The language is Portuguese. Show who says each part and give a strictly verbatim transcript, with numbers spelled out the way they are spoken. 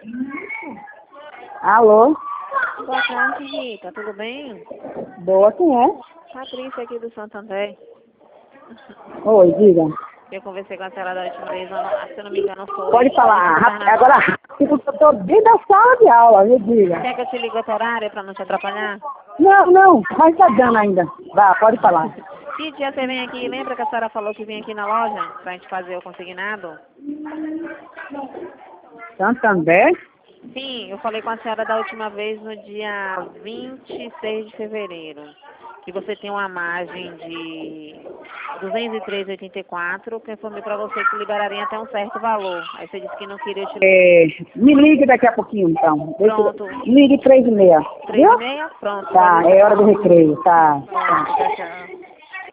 Speaker 1: Alô?
Speaker 2: Boa tarde, Rita. Tudo bem?
Speaker 1: Boa, quem é?
Speaker 2: Patrícia aqui do Santo André.
Speaker 1: Oi, diga.
Speaker 2: Eu conversei com a senhora da última vez, eu não- se eu não me engano, foi...
Speaker 1: Pode falar.
Speaker 2: antes do
Speaker 1: Rápido,
Speaker 2: carnaval.
Speaker 1: agora rápido, eu tô dentro da sala de aula, me diga.
Speaker 2: Quer que eu te ligue outro horário para não te atrapalhar?
Speaker 1: Não, não, mas tá dando ainda. Vá, pode falar.
Speaker 2: Que dia você vem aqui? Lembra que a senhora falou que vinha aqui na loja pra gente fazer o consignado?
Speaker 1: Santander?
Speaker 2: Sim, eu falei com a senhora da última vez no dia vinte e seis de fevereiro. Que você tem uma margem de duzentos e três vírgula oitenta e quatro, que eu informei para você que liberaria até um certo valor. Aí você disse que não queria te...
Speaker 1: É, me ligue daqui a pouquinho, então. Deixa eu-
Speaker 2: Pronto.
Speaker 1: Ligue três e meia.
Speaker 2: Três
Speaker 1: Viu?
Speaker 2: e meia? Pronto.
Speaker 1: Tá,
Speaker 2: pode
Speaker 1: é
Speaker 2: deixar.
Speaker 1: hora do recreio, tá.
Speaker 2: Pronto, tchau, tchau.